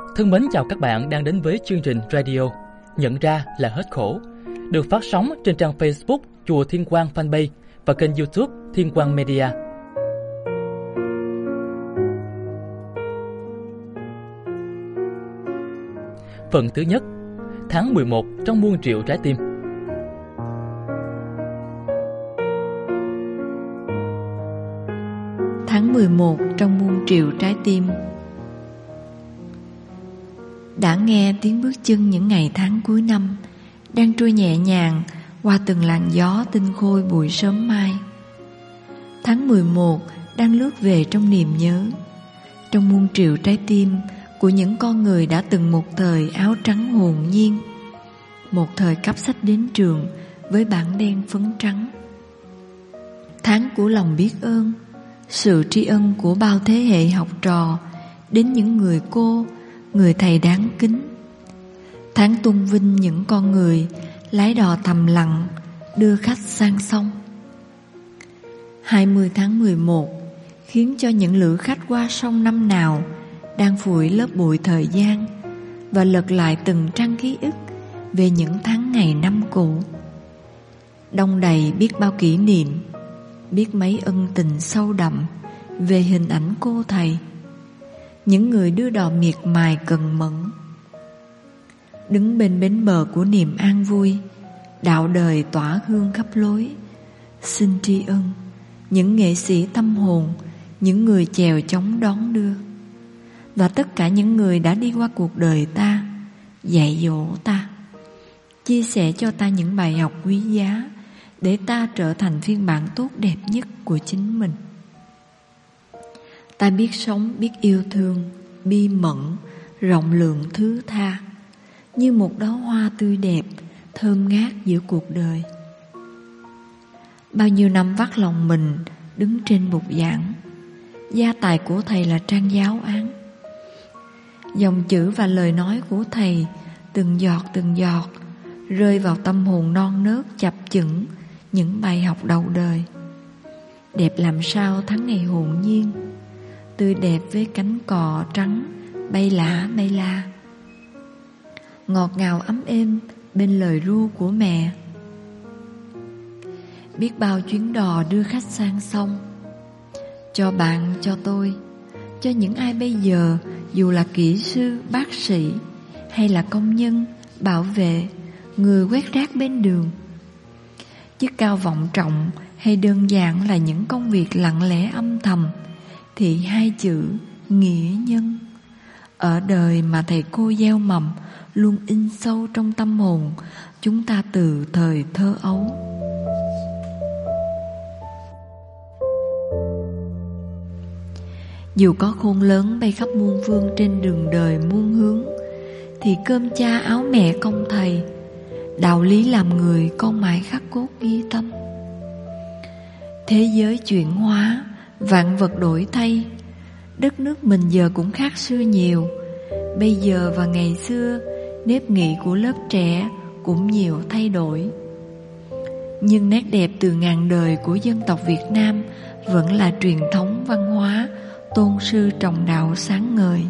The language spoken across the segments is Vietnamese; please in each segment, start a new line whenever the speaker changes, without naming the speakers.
Thân mến chào các bạn đang đến với chương trình radio Nhận ra là hết khổ, được phát sóng trên trang Facebook Chùa Thiên Quang Fanpage và kênh YouTube Thiên Quang Media. Phần thứ nhất, tháng 11 trong muôn triệu trái tim.
Tháng 11 trong muôn triệu trái tim. Đã nghe tiếng bước chân những ngày tháng cuối năm đang trôi nhẹ nhàng qua từng làn gió tinh khôi buổi sớm mai. Tháng 11 đang lướt về trong niềm nhớ, trong muôn triệu trái tim của những con người đã từng một thời áo trắng hồn nhiên, một thời cắp sách đến trường với bảng đen phấn trắng. Tháng của lòng biết ơn, sự tri ân của bao thế hệ học trò đến những người cô, người thầy đáng kính. Tháng tôn vinh những con người lái đò thầm lặng đưa khách sang sông. 20 tháng 11 khiến cho những lữ khách qua sông năm nào đang phủi lớp bụi thời gian và lật lại từng trang ký ức về những tháng ngày năm cũ. Đong đầy biết bao kỷ niệm, biết mấy ân tình sâu đậm về hình ảnh cô thầy, những người đưa đò miệt mài cần mẫn. Đứng bên bến bờ của niềm an vui, đạo đời tỏa hương khắp lối, xin tri ân những nghệ sĩ tâm hồn, những người chèo chống đón đưa, và tất cả những người đã đi qua cuộc đời ta, dạy dỗ ta, chia sẻ cho ta những bài học quý giá để ta trở thành phiên bản tốt đẹp nhất của chính mình. Ta biết sống, biết yêu thương, bi mẫn, rộng lượng thứ tha, như một đóa hoa tươi đẹp, thơm ngát giữa cuộc đời. Bao nhiêu năm vắt lòng mình đứng trên bục giảng, gia tài của thầy là trang giáo án. Dòng chữ và lời nói của thầy từng giọt rơi vào tâm hồn non nớt chập chững những bài học đầu đời. Đẹp làm sao tháng ngày hồn nhiên, tươi đẹp với cánh cò trắng bay lả bay la, ngọt ngào ấm êm bên lời ru của mẹ. Biết bao chuyến đò đưa khách sang sông, cho bạn, cho tôi, cho những ai bây giờ dù là kỹ sư, bác sĩ hay là công nhân, bảo vệ, người quét rác bên đường. Chức cao vọng trọng hay đơn giản là những công việc lặng lẽ âm thầm, thì hai chữ nghĩa nhân ở đời mà thầy cô gieo mầm luôn in sâu trong tâm hồn chúng ta từ thời thơ ấu. Dù có khôn lớn bay khắp muôn phương trên đường đời muôn hướng, thì cơm cha áo mẹ công thầy, đạo lý làm người con mãi khắc cốt ghi tâm. Thế giới chuyển hóa, vạn vật đổi thay, đất nước mình giờ cũng khác xưa nhiều. Bây giờ và ngày xưa, nếp nghĩ của lớp trẻ cũng nhiều thay đổi, nhưng nét đẹp từ ngàn đời của dân tộc Việt Nam vẫn là truyền thống văn hóa tôn sư trọng đạo sáng ngời.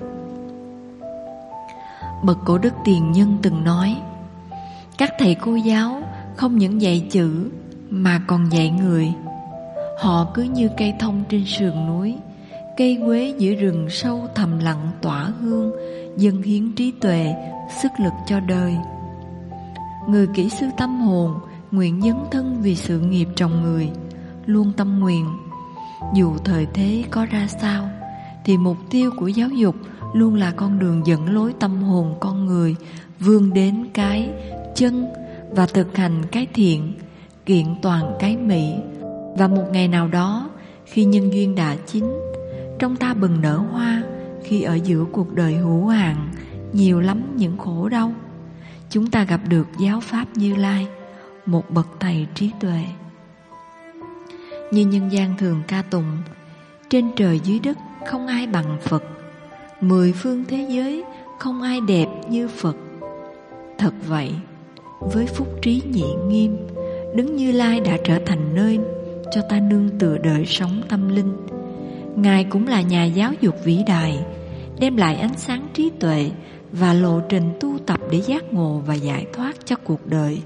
Bậc cổ đức tiền nhân từng nói, các thầy cô giáo không những dạy chữ mà còn dạy người. Họ cứ như cây thông trên sườn núi, cây quế giữa rừng sâu thầm lặng tỏa hương, dâng hiến trí tuệ, sức lực cho đời. Người kỹ sư tâm hồn nguyện dấn thân vì sự nghiệp trồng người, luôn tâm nguyện dù thời thế có ra sao, thì mục tiêu của giáo dục luôn là con đường dẫn lối tâm hồn con người vươn đến cái chân và thực hành cái thiện, kiện toàn cái mỹ. Và một ngày nào đó, khi nhân duyên đã chín, trong ta bừng nở hoa, khi ở giữa cuộc đời hữu hạn nhiều lắm những khổ đau, chúng ta gặp được giáo pháp Như Lai, một bậc thầy trí tuệ. Như nhân gian thường ca tụng, trên trời dưới đất không ai bằng Phật, 10 phương thế giới không ai đẹp như Phật. Thật vậy, với phúc trí nhị nghiêm, Đấng Như Lai đã trở thành nơi cho ta nương tựa đời sống tâm linh. Ngài cũng là nhà giáo dục vĩ đại, đem lại ánh sáng trí tuệ và lộ trình tu tập để giác ngộ và giải thoát cho cuộc đời.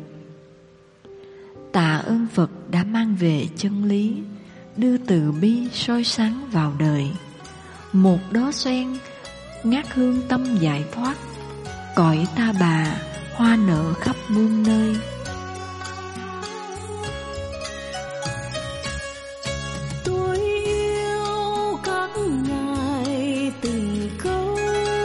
Tạ ơn Phật đã mang về chân lý, đưa từ bi soi sáng vào đời. Một đóa sen ngát hương tâm giải thoát, cõi Ta Bà hoa nở khắp muôn nơi.
Tôi yêu các ngài từng câu,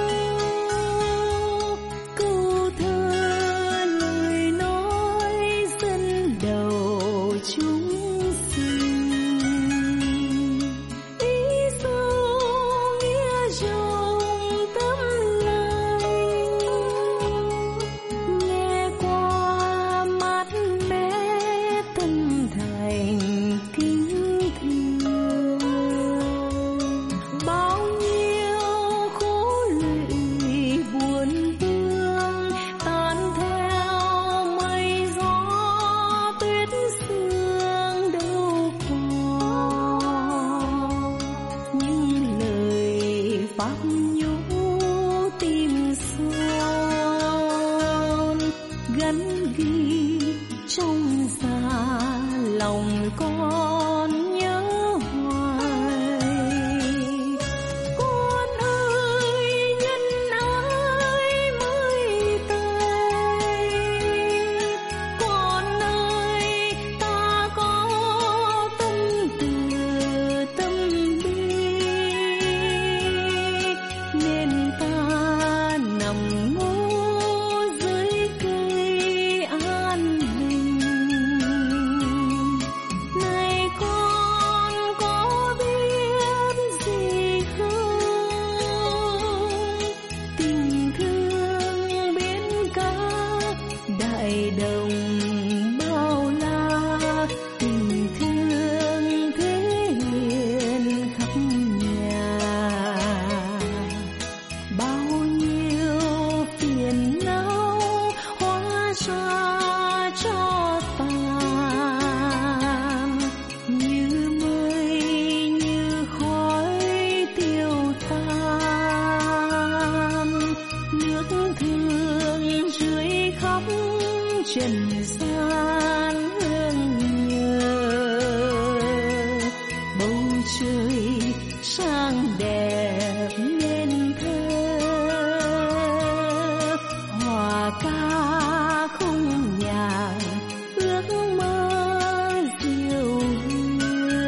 câu thơ lời nói dẫn đầu chúng sinh. Ý sâu nghĩa trong tâm lành, nghe qua mát mẻ tâm thành kính thương. Bao nhiêu khổ lụy buồn vương tan theo mây gió tuyết sương đâu còn. Những lời pháp nhũ tim son gắn ghi trong da lòng con nhớ hoài. Con ơi nhân ái mới tay, con ơi ta có tâm từ tâm bi, nên ta nằm ngủ dưới cây an bình. Này con có biết gì không, tình thương biến các đại đồng bao la, tình thương thế hiền khắp nhà. Bao nhiêu phiền não hóa ra cho tàn, như mây như khói tiêu tan. Nước thương rưới khắp trần gian hương nhớ, bầu trời sang đẹp nên thơ. Hòa ca không nhàn ước mơ diệu hương.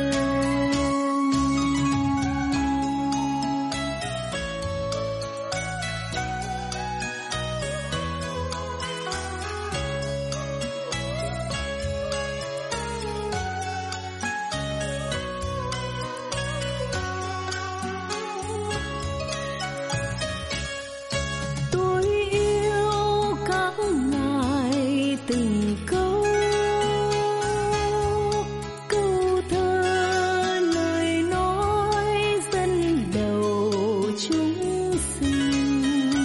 Tôi yêu các ngài từng câu, câu thơ lời nói dẫn đầu chúng sinh.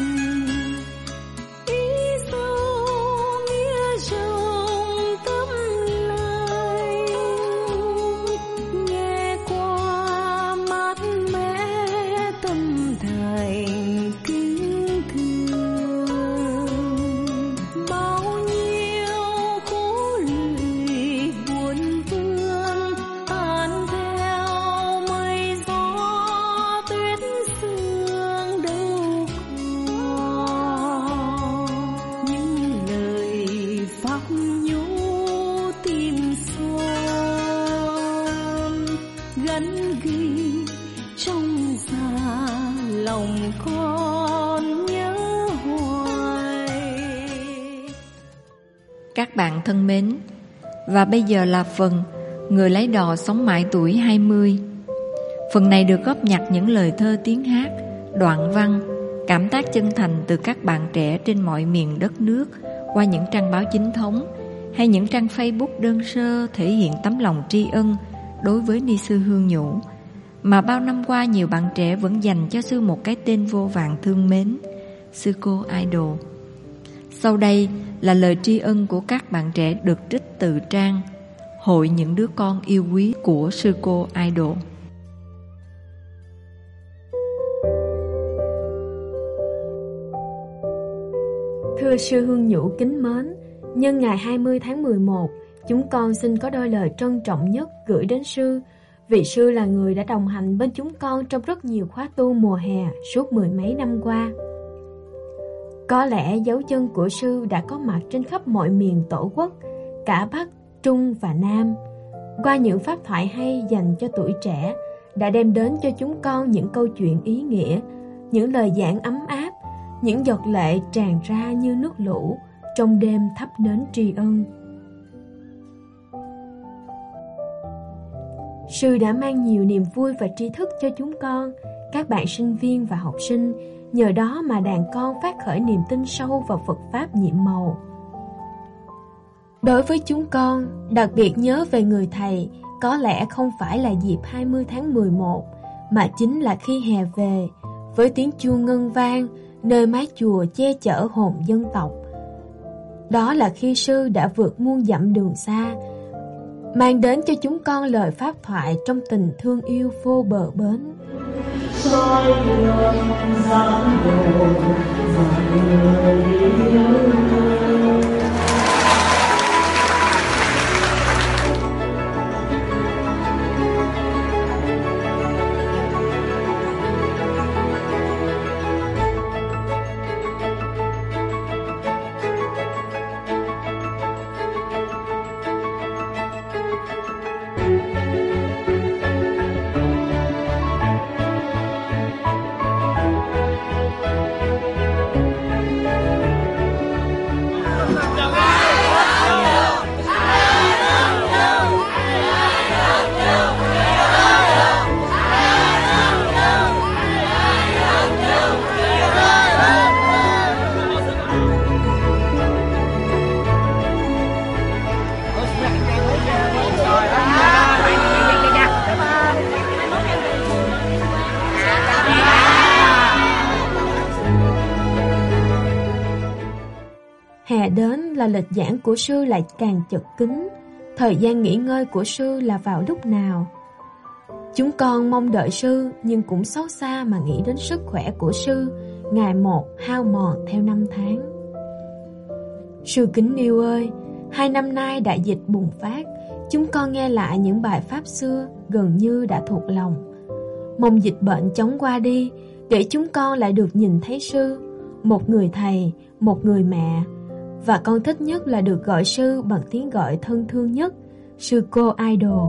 Ý sâu nghĩa trong tâm lành, nghe qua mát mẻ tâm thành kính thương. Bao nhiêu khổ lụy buồn vương tan theo mây gió tuyết sương đâu còn. Những lời pháp nhũ tim son gắn ghi trong da lòng con nhớ hoài.
Các bạn thân mến, và bây giờ là phần Người lấy đò sống mãi tuổi 20. Phần này được góp nhặt những lời thơ tiếng hát, đoạn văn, cảm tác chân thành từ các bạn trẻ trên mọi miền đất nước qua những trang báo chính thống hay những trang Facebook đơn sơ thể hiện tấm lòng tri ân đối với ni sư Hương Nhũ, mà bao năm qua nhiều bạn trẻ vẫn dành cho sư một cái tên vô vàn thương mến, sư cô Idol. Sau đây là lời tri ân của các bạn trẻ được trích từ trang Hội những đứa con yêu quý của sư cô Idol.
Thưa sư Hương Nhũ kính mến, nhân ngày 20 tháng 11, chúng con xin có đôi lời trân trọng nhất gửi đến sư. Vị sư là người đã đồng hành bên chúng con trong rất nhiều khóa tu mùa hè suốt 10 mấy năm qua. Có lẽ dấu chân của sư đã có mặt trên khắp mọi miền tổ quốc, cả Bắc, Trung và Nam. Qua những pháp thoại hay dành cho tuổi trẻ, đã đem đến cho chúng con những câu chuyện ý nghĩa, những lời giảng ấm áp, những giọt lệ tràn ra như nước lũ trong đêm thắp nến tri ân. Sư đã mang nhiều niềm vui và tri thức cho chúng con, các bạn sinh viên và học sinh, nhờ đó mà đàn con phát khởi niềm tin sâu vào Phật Pháp nhiệm màu. Đối với chúng con, đặc biệt nhớ về người thầy, có lẽ không phải là dịp 20 tháng 11, mà chính là khi hè về, với tiếng chuông ngân vang, nơi mái chùa che chở hồn dân tộc. Đó là khi sư đã vượt muôn dặm đường xa, mang đến cho chúng con lời pháp thoại trong tình thương yêu vô bờ bến. Soi đường dáng đồ và người yêu. Hè đến là lịch giảng của sư lại càng chật kín, thời gian nghỉ ngơi của sư là vào lúc nào? Chúng con mong đợi sư nhưng cũng xót xa mà nghĩ đến sức khỏe của sư, ngày một hao mòn theo năm tháng. Sư kính yêu ơi, 2 năm nay đại dịch bùng phát, chúng con nghe lại những bài pháp xưa gần như đã thuộc lòng. Mong dịch bệnh chóng qua đi, để chúng con lại được nhìn thấy sư, một người thầy, một người mẹ. Và con thích nhất là được gọi sư bằng tiếng gọi thân thương nhất, sư cô idol.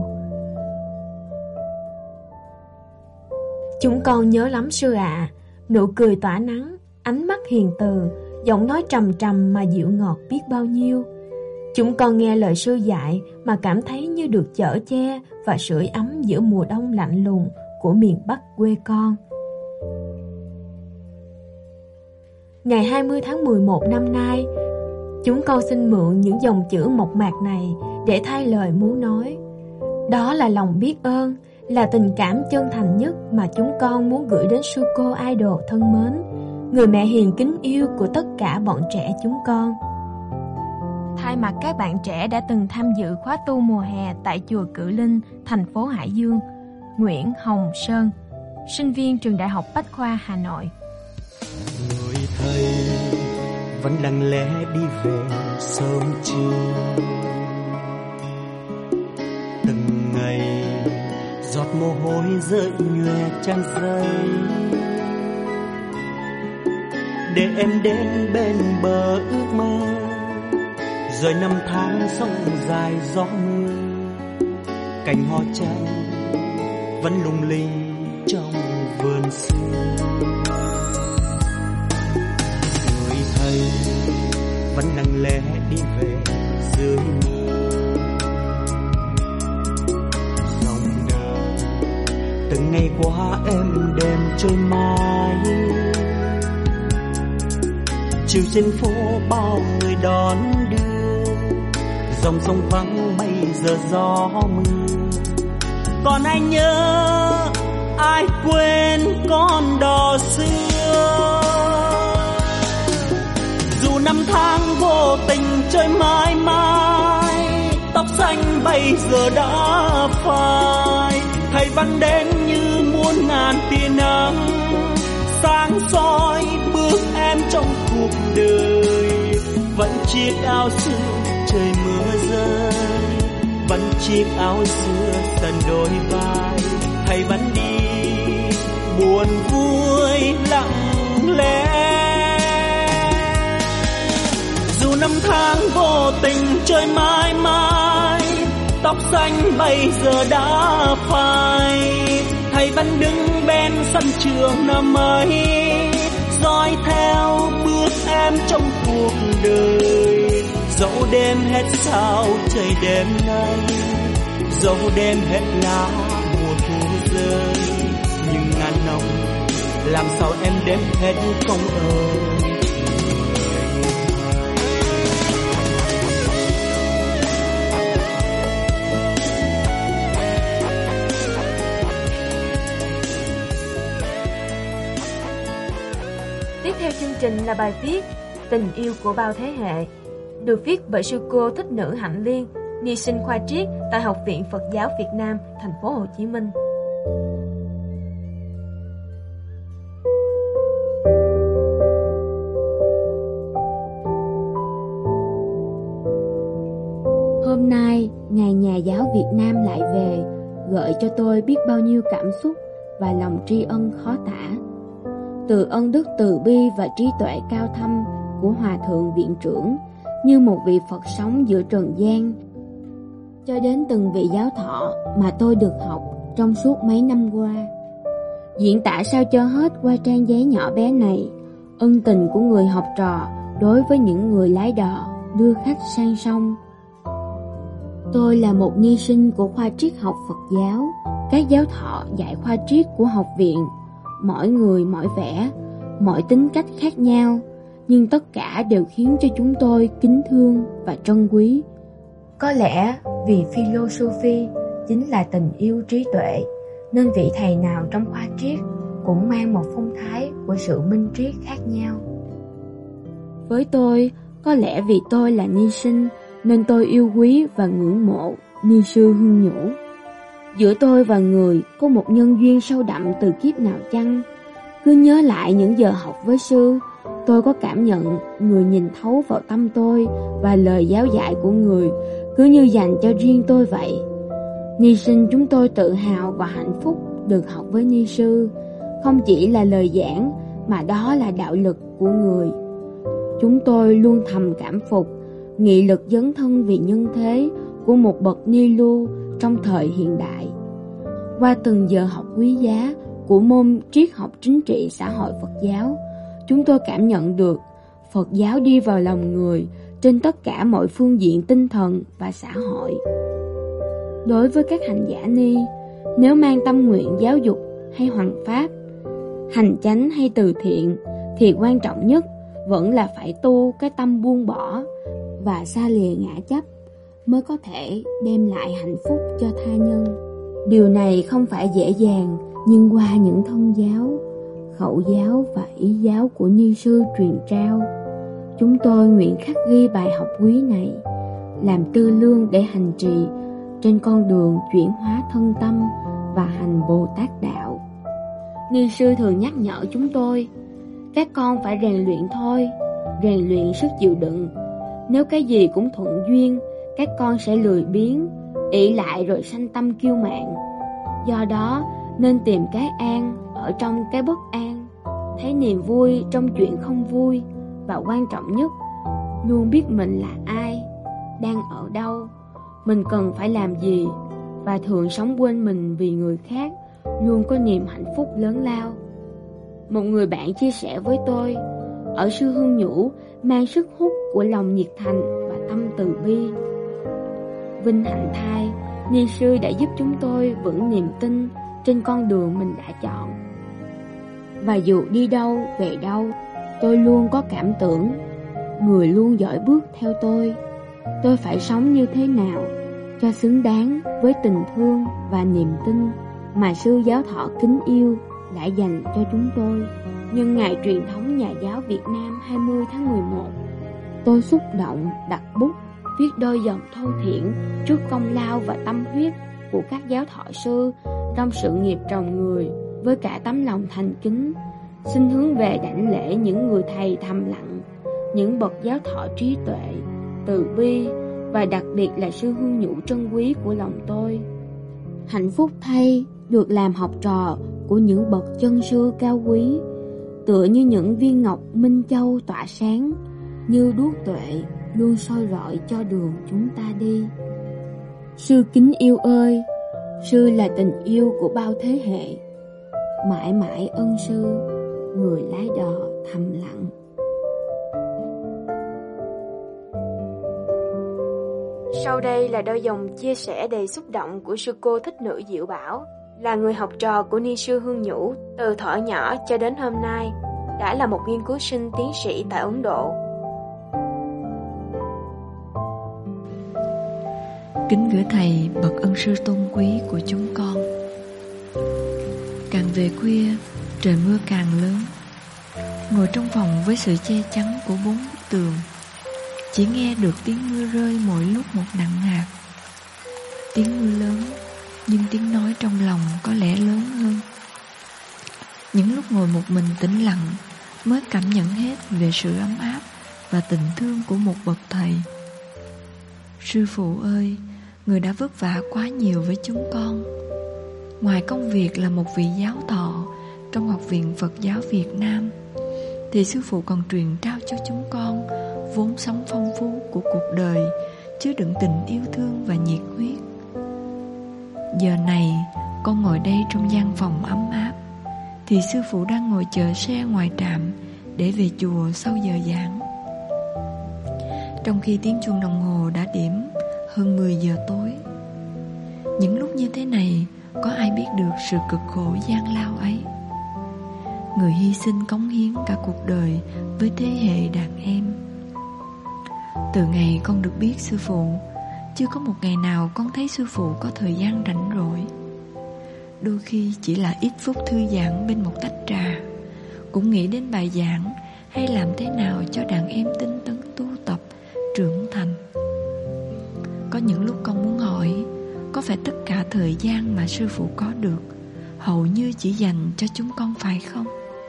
Chúng con nhớ lắm sư ạ, nụ cười tỏa nắng, ánh mắt hiền từ, giọng nói trầm trầm mà dịu ngọt biết bao nhiêu. Chúng con nghe lời sư dạy mà cảm thấy như được chở che và sưởi ấm giữa mùa đông lạnh lùng của miền Bắc quê con. Ngày 20 tháng 11 năm nay, chúng con xin mượn những dòng chữ mộc mạc này để thay lời muốn nói. Đó là lòng biết ơn, là tình cảm chân thành nhất mà chúng con muốn gửi đến sư cô idol thân mến, người mẹ hiền kính yêu của tất cả bọn trẻ chúng con. Thay mặt các bạn trẻ đã từng tham dự khóa tu mùa hè tại chùa Cự Linh, thành phố Hải Dương, Nguyễn Hồng Sơn, sinh viên trường Đại học Bách khoa Hà Nội.
Người thầy vẫn lặng lẽ đi về sớm chiều, từng ngày giọt mồ hôi rơi nhòe trang giấy, để em đến bên bờ ước mơ, rồi năm tháng sông dài gió mưa, cành hoa chanh vẫn lung linh trong vườn xưa. Người thầy vẫn lặng lẽ đi về dưới mưa, dòng đời từng ngày qua em đêm trôi mãi, chiều trên phố bao người đón đưa, dòng sông vắng bây giờ gió mưa. Còn ai nhớ ai quên con đò xưa, dù năm tháng vô tình trôi mãi mãi, tóc xanh bây giờ đã phai, thầy vẫn đến như muôn ngàn tia nắng sáng soi bước em trong cuộc đời. chiếc áo xưa trời mưa rơi, vẫn chiếc áo xưa dần đôi vai, hay vẫn đi buồn vui lặng lẽ. Dù năm tháng vô tình trôi mãi mãi, tóc xanh bây giờ đã phai, thầy vẫn đứng bên sân trường năm ấy, dõi theo bước em trong cuộc đời. Dẫu đêm hết sao trời đêm nay, dẫu đêm hết lá mùa thu rơi, nhưng ngàn năm làm sao em đếm hết không ơi.
Tiếp theo chương trình là bài viết Tình yêu của bao thế hệ, được viết bởi sư cô Thích Nữ Hạnh Liên, ni sinh khoa triết tại Học viện Phật giáo Việt Nam, thành phố Hồ Chí Minh.
Hôm nay, Ngày Nhà giáo Việt Nam lại về, gợi cho tôi biết bao nhiêu cảm xúc và lòng tri ân khó tả. Từ ân đức từ bi và trí tuệ cao thâm của Hòa Thượng Viện Trưởng, như một vị Phật sống giữa trần gian, cho đến từng vị giáo thọ mà tôi được học trong suốt mấy năm qua. Diễn tả sao cho hết qua trang giấy nhỏ bé này ân tình của người học trò đối với những người lái đò đưa khách sang sông. Tôi là một ni sinh của khoa triết học Phật giáo. Các giáo thọ dạy khoa triết của học viện, mỗi người mỗi vẻ, mỗi tính cách khác nhau, nhưng tất cả đều khiến cho chúng tôi kính thương và trân quý.
Có lẽ vì philosophy chính là tình yêu trí tuệ, nên vị thầy nào trong khoa triết cũng mang một phong thái của sự minh triết khác nhau.
Với tôi, có lẽ vì tôi là ni sinh nên tôi yêu quý và ngưỡng mộ ni sư Hương Nhũ. Giữa tôi và người có một nhân duyên sâu đậm từ kiếp nào chăng? Cứ nhớ lại những giờ học với sư, tôi có cảm nhận người nhìn thấu vào tâm tôi, và lời giáo dạy của người cứ như dành cho riêng tôi vậy. Ni sinh chúng tôi tự hào và hạnh phúc được học với ni sư, không chỉ là lời giảng mà đó là đạo lực của người. Chúng tôi luôn thầm cảm phục nghị lực dấn thân vì nhân thế của một bậc ni lưu trong thời hiện đại. Qua từng giờ học quý giá của môn triết học chính trị xã hội Phật giáo, chúng tôi cảm nhận được Phật giáo đi vào lòng người trên tất cả mọi phương diện tinh thần và xã hội. Đối với các hành giả ni, nếu mang tâm nguyện giáo dục hay hoằng pháp, hành chánh hay từ thiện, thì quan trọng nhất vẫn là phải tu cái tâm buông bỏ và xa lìa ngã chấp, mới có thể đem lại hạnh phúc cho tha nhân. Điều này không phải dễ dàng, nhưng qua những thông giáo, khẩu giáo và ý giáo của ni sư truyền trao, chúng tôi nguyện khắc ghi bài học quý này, làm tư lương để hành trì trên con đường chuyển hóa thân tâm và hành Bồ Tát đạo. Ni sư thường nhắc nhở chúng tôi, các con phải rèn luyện thôi, rèn luyện sức chịu đựng. Nếu cái gì cũng thuận duyên, các con sẽ lười biếng, ỷ lại rồi sanh tâm kiêu mạn. Do đó nên tìm cái an ở trong cái bất an, thấy niềm vui trong chuyện không vui, và quan trọng nhất, luôn biết mình là ai, đang ở đâu, mình cần phải làm gì, và thường sống quên mình vì người khác, luôn có niềm hạnh phúc lớn lao. Một người bạn chia sẻ với tôi, ở sư Hương Nhũ mang sức hút của lòng nhiệt thành và tâm từ bi. Vinh hạnh thay, ni sư đã giúp chúng tôi vững niềm tin trên con đường mình đã chọn. Và dù đi đâu về đâu, tôi luôn có cảm tưởng người luôn dõi bước theo tôi. Tôi phải sống như thế nào cho xứng đáng với tình thương và niềm tin mà sư giáo thọ kính yêu đã dành cho chúng tôi. Nhân ngày truyền thống Nhà giáo Việt Nam 20 tháng 11, tôi xúc động đặt bút viết đôi dòng thô thiển trước công lao và tâm huyết của các giáo thọ sư trong sự nghiệp trồng người, với cả tấm lòng thành kính, xin hướng về đảnh lễ những người thầy thầm lặng những bậc giáo thọ trí tuệ, từ bi và đặc biệt là sư hương nhũ trân quý của lòng tôi. Hạnh phúc thay được làm học trò của những bậc chân sư cao quý, tựa như những viên ngọc minh châu tỏa sáng, như đuốc tuệ luôn soi rọi cho đường chúng ta đi. Sư kính yêu ơi, sư là tình yêu của bao thế hệ, mãi mãi ân sư, người lái đò thầm lặng.
Sau đây là đôi dòng chia sẻ đầy xúc động của sư cô Thích Nữ Diệu Bảo, là người học trò của Ni sư Hương Nhũ từ thuở nhỏ cho đến hôm nay, đã là một nghiên cứu sinh tiến sĩ tại Ấn Độ.
Kính gửi thầy bậc ân sư tôn quý của chúng con. Càng về khuya, trời mưa càng lớn. Ngồi trong phòng với sự che chắn của 4 bức tường, chỉ nghe được tiếng mưa rơi mỗi lúc một nặng hạt. Tiếng mưa lớn, nhưng tiếng nói trong lòng có lẽ lớn hơn. Những lúc ngồi một mình tĩnh lặng, mới cảm nhận hết về sự ấm áp và tình thương của một bậc thầy. Sư phụ ơi, người đã vất vả quá nhiều với chúng con. Ngoài công việc là một vị giáo thọ trong Học viện Phật giáo Việt Nam, thì sư phụ còn truyền trao cho chúng con vốn sống phong phú của cuộc đời, chứa đựng tình yêu thương và nhiệt huyết. Giờ này con ngồi đây trong gian phòng ấm áp, thì sư phụ đang ngồi chờ xe ngoài trạm để về chùa sau giờ giảng. Trong khi tiếng chuông đồng hồ đã điểm hơn 10 giờ tối. Những lúc như thế này, có ai biết được sự cực khổ gian lao ấy. Người hy sinh cống hiến cả cuộc đời với thế hệ đàn em. Từ ngày con được biết sư phụ, chưa có một ngày nào con thấy sư phụ có thời gian rảnh rỗi. Đôi khi chỉ là ít phút thư giãn bên một tách trà, cũng nghĩ đến bài giảng hay làm thế nào cho đàn em tinh tấn tu tập, trưởng thành. Có những lúc con muốn hỏi, có phải tất cả thời gian mà sư phụ có được hầu như chỉ dành cho chúng con phải không?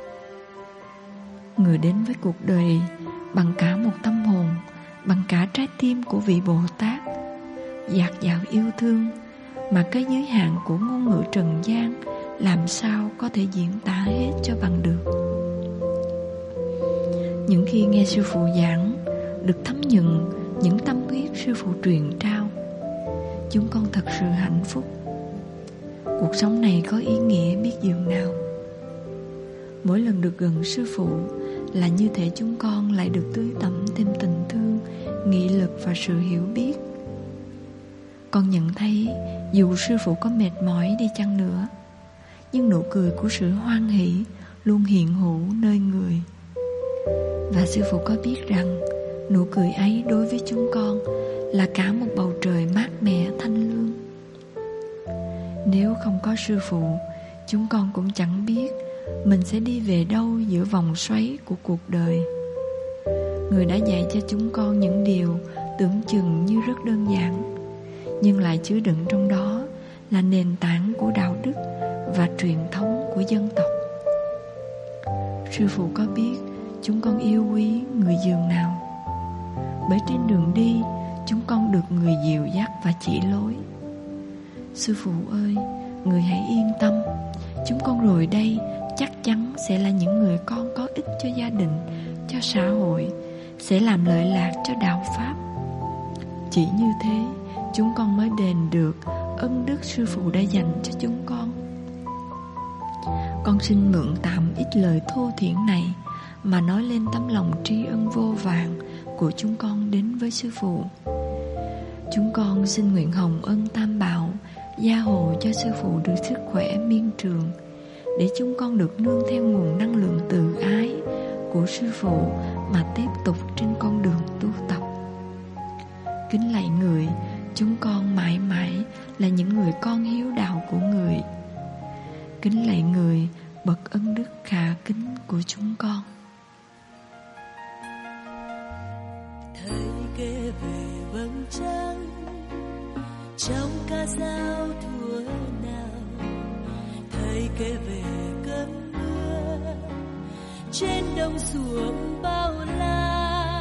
Người đến với cuộc đời bằng cả một tâm hồn, bằng cả trái tim của vị Bồ Tát, dạt dào yêu thương mà cái giới hạn của ngôn ngữ trần gian làm sao có thể diễn tả hết cho bằng được. Những khi nghe sư phụ giảng, được thấm nhuần những tâm huyết sư phụ truyền trao, chúng con thật sự hạnh phúc. Cuộc sống này có ý nghĩa biết dường nào. Mỗi lần được gần sư phụ là như thể chúng con lại được tưới tẩm thêm tình thương, nghị lực và sự hiểu biết. Con nhận thấy dù sư phụ có mệt mỏi đi chăng nữa, nhưng nụ cười của sự hoan hỷ luôn hiện hữu nơi người. Và sư phụ có biết rằng nụ cười ấy đối với chúng con là cả một bầu trời mát mẻ thanh lương. Nếu không có sư phụ, chúng con cũng chẳng biết mình sẽ đi về đâu giữa vòng xoáy của cuộc đời. Người đã dạy cho chúng con những điều tưởng chừng như rất đơn giản, nhưng lại chứa đựng trong đó là nền tảng của đạo đức và truyền thống của dân tộc. Sư phụ có biết chúng con yêu quý người dường nào, bởi trên đường đi chúng con được người dìu dắt và chỉ lối. Sư phụ ơi, người hãy yên tâm, chúng con rồi đây chắc chắn sẽ là những người con có ích cho gia đình, cho xã hội, sẽ làm lợi lạc cho đạo Pháp. Chỉ như thế, chúng con mới đền được ân đức sư phụ đã dành cho chúng con. Con xin mượn tạm ít lời thô thiển này mà nói lên tấm lòng tri ân vô vàn của chúng con đến với sư phụ. Chúng con xin nguyện hồng ân Tam Bảo gia hộ cho sư phụ được sức khỏe miên trường, để chúng con được nương theo nguồn năng lượng từ ái của sư phụ mà tiếp tục trên con đường tu tập. Kính lạy người, chúng con mãi mãi là những người con hiếu đạo của người. Kính lạy người, bậc ân đức khả kính của chúng con.
Thầy kể về vầng trăng trong ca dao thuở nào, thầy kể về cơn mưa trên đồng ruộng bao la,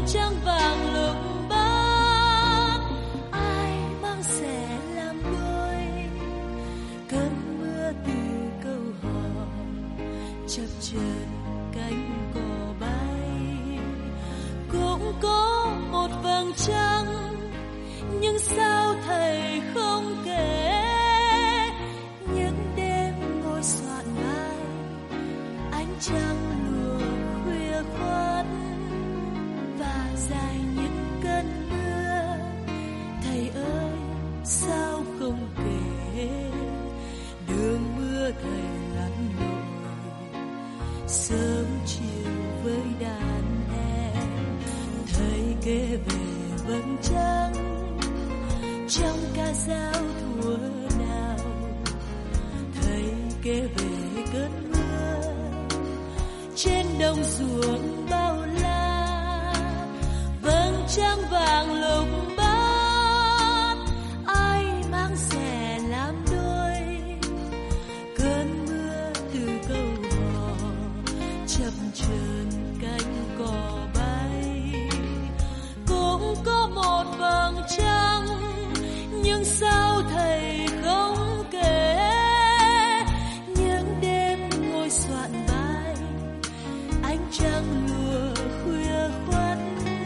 trăng vàng lục bát. Ai mang sẽ làm đôi cơn mưa từ câu hò, chập chờn cánh cò bay. Cũng có một vầng trăng, nhưng sao thầy không kể. Những đêm ngồi soạn bài, ánh trăng lùa khuya khoắt và dài những cơn mưa. Thầy ơi sao không kể, đường mưa thầy lặn lội sớm chiều với đàn em. Thầy kể về vầng trăng trong ca dao thuở nào, thầy kể về cơn mưa trên đồng ruộng bao la. Vầng trăng vàng lục bát, ai mang rẻ làm đôi cơn mưa từ câu hò, chập chờn cánh cò bay. Cũng có một vầng trăng, nhưng sao thầy không kể. Những đêm ngồi soạn bài, ánh trăng lùa khuya khoắt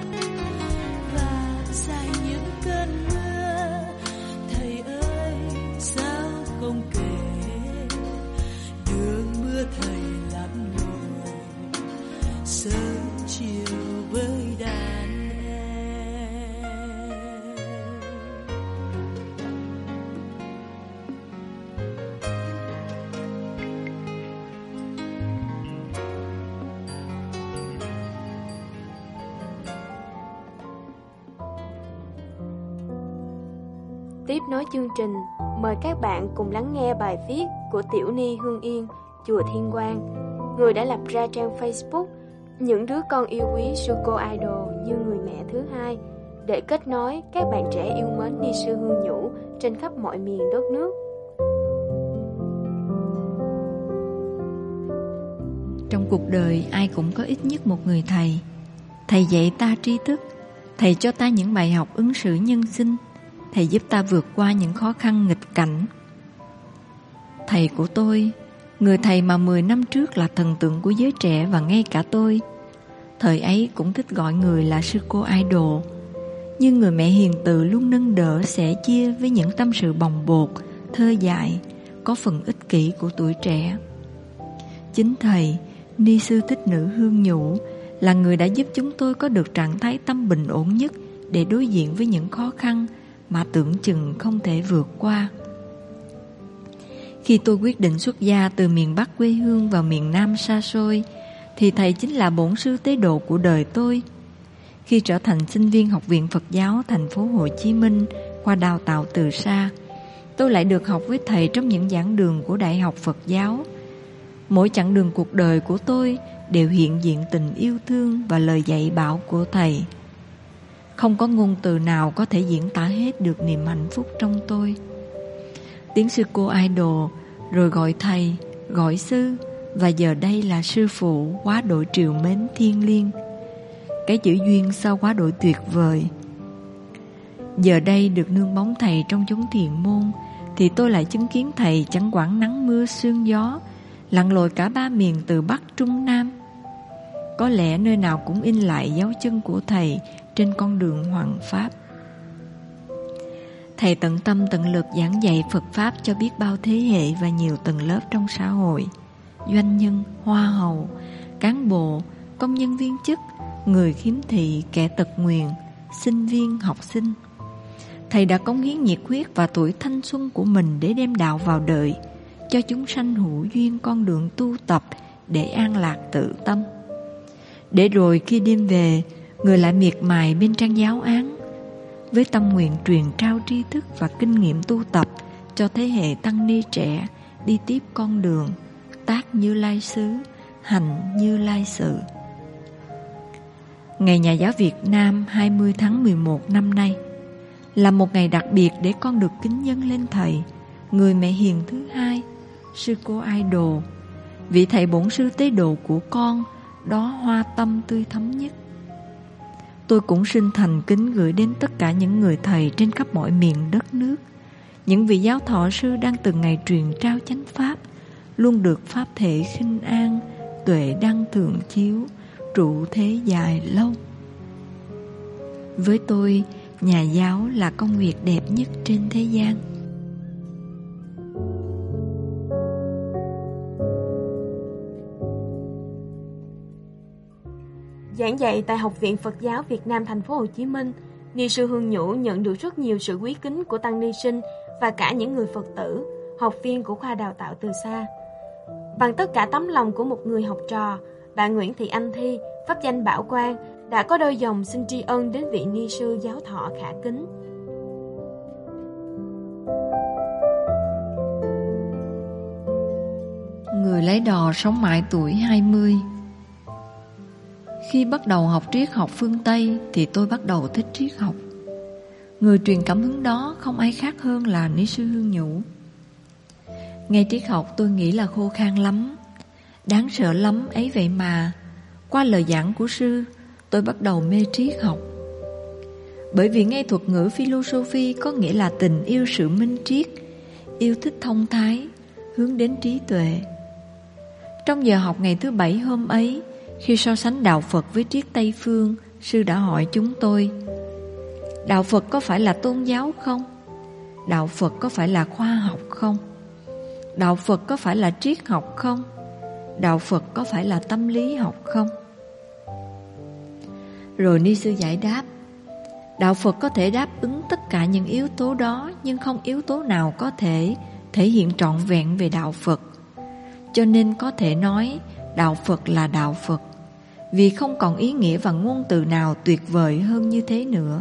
và dài những cơn mưa. Thầy ơi sao không kể, đường mưa thầy lặn lội sớm chiều với đàn.
Tiếp nối chương trình, mời các bạn cùng lắng nghe bài viết của Tiểu Ni Hương Yên, Chùa Thiên Quang, người đã lập ra trang Facebook Những đứa con yêu quý Suko Idol như người mẹ thứ hai, để kết nối các bạn trẻ yêu mến ni sư Hương Nhũ trên khắp mọi miền đất nước.
Trong cuộc đời ai cũng có ít nhất một người thầy. Thầy dạy ta tri thức, thầy cho ta những bài học ứng xử nhân sinh, thầy giúp ta vượt qua những khó khăn nghịch cảnh. Thầy của tôi, người thầy mà 10 năm trước là thần tượng của giới trẻ và ngay cả tôi, thời ấy cũng thích gọi người là sư cô idol. Nhưng người mẹ hiền từ luôn nâng đỡ sẻ chia với những tâm sự bồng bột, thơ dại, có phần ích kỷ của tuổi trẻ. Chính thầy, ni sư Thích Nữ Hương Nhũ, là người đã giúp chúng tôi có được trạng thái tâm bình ổn nhất để đối diện với những khó khăn mà tưởng chừng không thể vượt qua. Khi tôi quyết định xuất gia từ miền Bắc quê hương vào miền Nam xa xôi, thì thầy chính là bổn sư tế độ của đời tôi. Khi trở thành sinh viên Học viện Phật giáo thành phố Hồ Chí Minh qua đào tạo từ xa, tôi lại được học với thầy trong những giảng đường của Đại học Phật giáo. Mỗi chặng đường cuộc đời của tôi đều hiện diện tình yêu thương và lời dạy bảo của thầy. Không có ngôn từ nào có thể diễn tả hết được niềm hạnh phúc trong tôi. Tiếng sư cô idol, rồi gọi thầy, gọi sư, và giờ đây là sư phụ quá đổi triều mến thiêng liêng. Cái chữ duyên sao quá đổi tuyệt vời. Giờ đây được nương bóng thầy trong chốn thiền môn, thì tôi lại chứng kiến thầy chẳng quản nắng mưa sương gió, lặn lội cả ba miền từ Bắc Trung Nam. Có lẽ nơi nào cũng in lại dấu chân của thầy trên con đường hoằng pháp. Thầy tận tâm tận lực giảng dạy Phật Pháp cho biết bao thế hệ và nhiều tầng lớp trong xã hội: doanh nhân, hoa hậu, cán bộ, công nhân viên chức, người khiếm thị, kẻ tật nguyền, sinh viên, học sinh. Thầy đã cống hiến nhiệt huyết và tuổi thanh xuân của mình để đem đạo vào đời, cho chúng sanh hữu duyên con đường tu tập để an lạc tự tâm. Để rồi khi đêm về, người lại miệt mài bên trang giáo án, với tâm nguyện truyền trao tri thức và kinh nghiệm tu tập cho thế hệ tăng ni trẻ đi tiếp con đường tác Như Lai xứ, hành Như Lai sự. Ngày Nhà giáo Việt Nam 20 tháng 11 năm nay là một ngày đặc biệt để con được kính dâng lên thầy, người mẹ hiền thứ hai, sư cô idol, vị thầy bổn sư tế độ của con, đó hoa tâm tươi thắm nhất. tôi cũng xin thành kính gửi đến tất cả những người thầy trên khắp mọi miền đất nước, những vị giáo thọ sư đang từng ngày truyền trao chánh pháp, luôn được pháp thể khinh an, tuệ đăng thường chiếu, trụ thế dài lâu. Với tôi, nhà giáo là công việc đẹp nhất trên thế gian.
Giảng dạy tại Học viện Phật giáo Việt Nam thành phố Hồ Chí Minh, Ni sư Hương Nhũ nhận được rất nhiều sự quý kính của tăng ni sinh và cả những người Phật tử, học viên của khoa đào tạo từ xa. Bằng tất cả tấm lòng của một người học trò, bạn Nguyễn Thị Anh Thi, pháp danh Bảo Quang, đã có đôi dòng xin tri ân đến vị ni sư giáo thọ khả kính.
Người lấy đò sống mãi tuổi 20. Khi bắt đầu học triết học phương Tây thì tôi bắt đầu thích triết học. Người truyền cảm hứng đó không ai khác hơn là Ni sư Hương Nhũ. Nghe triết học tôi nghĩ là khô khan lắm, đáng sợ lắm ấy vậy mà. Qua lời giảng của sư, tôi bắt đầu mê triết học. Bởi vì ngay thuật ngữ philosophy có nghĩa là tình yêu sự minh triết, yêu thích thông thái, hướng đến trí tuệ. Trong giờ học ngày thứ 7 hôm ấy, khi so sánh đạo Phật với triết Tây phương, sư đã hỏi chúng tôi: đạo Phật có phải là tôn giáo không? Đạo Phật có phải là khoa học không? Đạo Phật có phải là triết học không? Đạo Phật có phải là tâm lý học không? Rồi ni sư giải đáp: đạo Phật có thể đáp ứng tất cả những yếu tố đó, nhưng không yếu tố nào có thể thể hiện trọn vẹn về đạo Phật. Cho nên có thể nói đạo Phật là đạo Phật, vì không còn ý nghĩa và ngôn từ nào tuyệt vời hơn như thế nữa.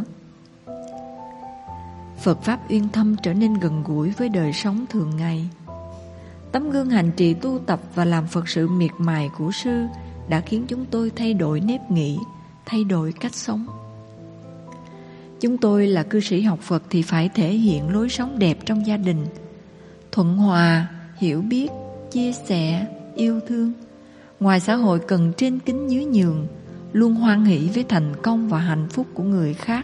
Phật Pháp uyên thâm trở nên gần gũi với đời sống thường ngày. Tấm gương hành trì tu tập và làm Phật sự miệt mài của sư đã khiến chúng tôi thay đổi nếp nghĩ, thay đổi cách sống. Chúng tôi là cư sĩ học Phật thì phải thể hiện lối sống đẹp trong gia đình, thuận hòa, hiểu biết, chia sẻ, yêu thương. Ngoài xã hội cần trên kính dưới nhường, luôn hoan hỷ với thành công và hạnh phúc của người khác.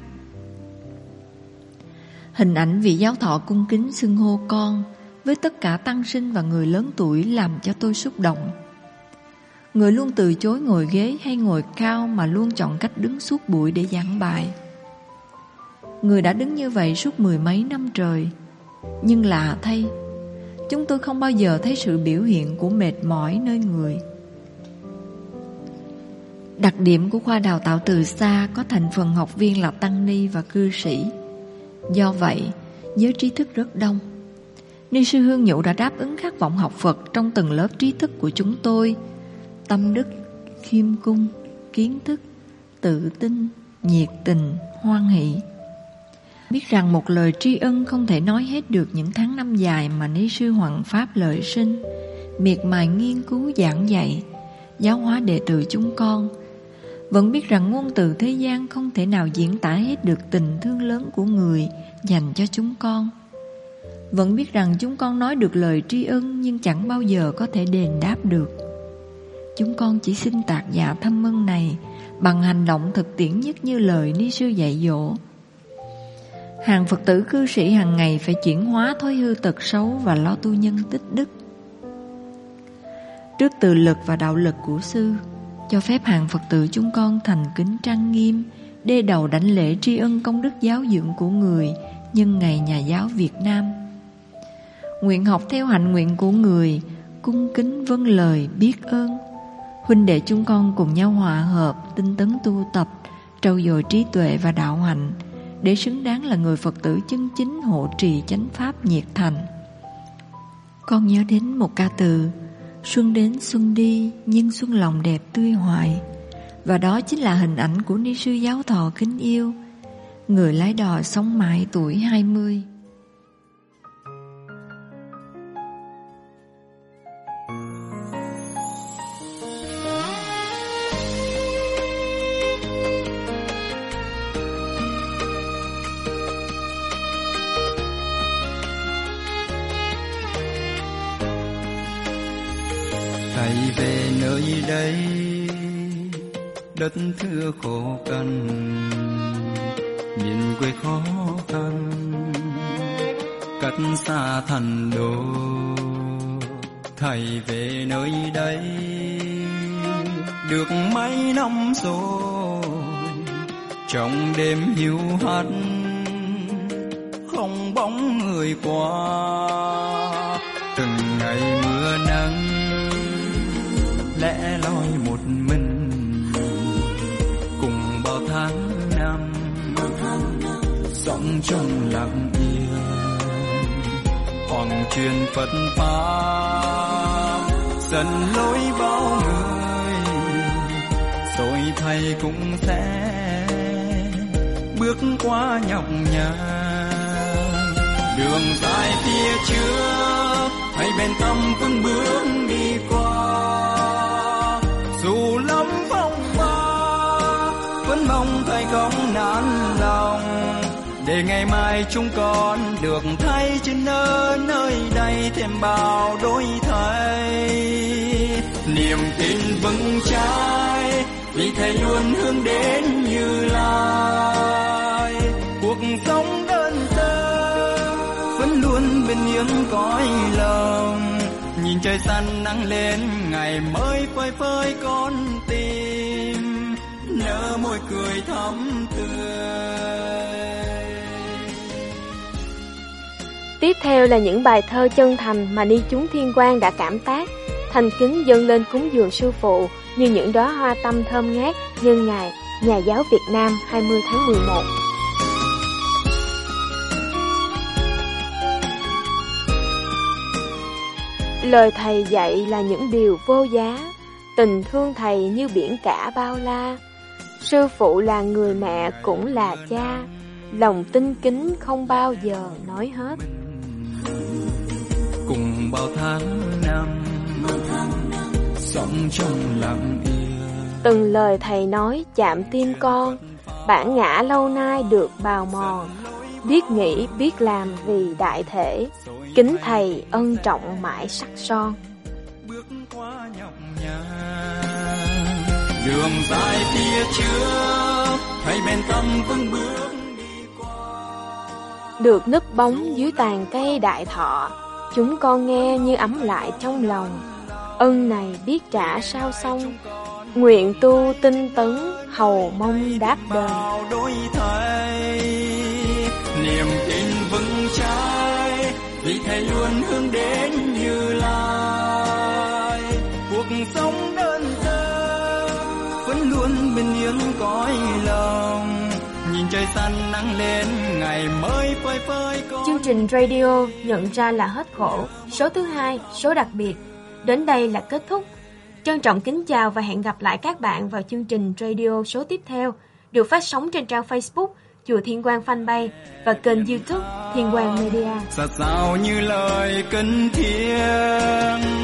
Hình ảnh vị giáo thọ cung kính xưng hô con với tất cả tăng sinh và người lớn tuổi làm cho tôi xúc động. Người luôn từ chối ngồi ghế hay ngồi cao mà luôn chọn cách đứng suốt buổi để giảng bài. Người đã đứng như vậy suốt 10 mấy năm trời. Nhưng lạ thay, chúng tôi không bao giờ thấy sự biểu hiện của mệt mỏi nơi người. Đặc điểm của khoa đào tạo từ xa có thành phần học viên là tăng ni và cư sĩ. Do vậy, giới trí thức rất đông. Ni sư Hương Nhũ đã đáp ứng khát vọng học Phật trong từng lớp trí thức của chúng tôi: tâm đức, khiêm cung, kiến thức, tự tin, nhiệt tình, hoan hỷ. Biết rằng một lời tri ân không thể nói hết được những tháng năm dài mà Ni sư Hoằng Pháp Lợi Sinh miệt mài nghiên cứu giảng dạy, giáo hóa đệ tử chúng con. Vẫn biết rằng ngôn từ thế gian không thể nào diễn tả hết được tình thương lớn của người dành cho chúng con. Vẫn biết rằng chúng con nói được lời tri ân nhưng chẳng bao giờ có thể đền đáp được. Chúng con chỉ xin tạc dạ thâm ân này bằng hành động thực tiễn nhất như lời Ni sư dạy dỗ. Hàng Phật tử cư sĩ hàng ngày phải chuyển hóa thói hư tật xấu và lo tu nhân tích đức. Trước từ lực và đạo lực của sư, cho phép hàng Phật tử chúng con thành kính trang nghiêm, đê đầu đảnh lễ tri ân công đức giáo dưỡng của người nhân ngày Nhà giáo Việt Nam. Nguyện học theo hạnh nguyện của người, cung kính vâng lời biết ơn. Huynh đệ chúng con cùng nhau hòa hợp, tinh tấn tu tập, trau dồi trí tuệ và đạo hạnh, để xứng đáng là người Phật tử chân chính hộ trì chánh pháp nhiệt thành. Con nhớ đến một ca từ: xuân đến xuân đi, nhưng xuân lòng đẹp tươi hoài. Và đó chính là hình ảnh của Ni sư giáo thọ kính yêu, người lái đò sống mãi tuổi 20.
Thầy về nơi đây, đất thưa khổ cằn, miền quê khó khăn, cách xa thành đô, thầy về nơi đây được mấy năm rồi, trong đêm hiu hắt không bóng người qua, từng ngày mưa nắng lẻ loi một mình, cùng bao tháng năm sống trong lặng yên. Hoàng truyền Phật pháp dẫn lối bao người, rồi thầy cũng sẽ bước qua nhọc nhằn. Đường dài phía trước thầy bên tâm vững bước đi qua, dù lắm phong ba vẫn mong thầy không nản lòng, để ngày mai chúng con được thấy trên nơi đây thêm bao đổi thay. Niềm tin vững chãi vì thầy luôn hướng đến Như Lai, cuộc sống đơn sơ vẫn luôn bên những cõi lòng, nhìn trời xanh nắng lên ngày mới phơi phới con tim, nở môi cười thắm tươi.
Tiếp theo là những bài thơ chân thành mà Ni chúng Thiên Quang đã cảm tác, thành kính dâng lên cúng dường sư phụ như những đóa hoa tâm thơm ngát nhân ngày Nhà giáo Việt Nam 20 tháng 11. Lời thầy dạy là những điều vô giá, tình thương thầy như biển cả bao la. Sư phụ là người mẹ cũng là cha, lòng tinh kính không bao giờ nói hết.
Cùng bao tháng năm sống trong lặng yên,
từng lời thầy nói chạm tim con, bản ngã lâu nay được bào mòn, biết nghĩ biết làm vì đại thể, kính thầy ân trọng mãi sắc son.
bước qua nhọc nhằn, đường dài phía trước thầy bên tâm vững bước đi qua.
Được núp bóng dưới tàn cây đại thọ, chúng con nghe như ấm lại trong lòng, ân này biết trả sao xong, nguyện tu tinh tấn hầu mong đáp đền.
Đổi thay niềm tin vững chãi vì thầy luôn hướng đến Như Lai, cuộc sống đơn sơ vẫn luôn bên những cõi lòng, nhìn trời xanh nắng lên ngày mới phơi phới con.
Chương trình radio Nhận Ra Là Hết Khổ số thứ 2, số đặc biệt đến đây là kết thúc. Trân trọng kính chào và hẹn gặp lại các bạn vào chương trình radio số tiếp theo, được phát sóng trên trang Facebook Chùa Thiên Quang Fanpage và kênh YouTube Thiên Quang Media.
Sát sao như lời kinh thiêng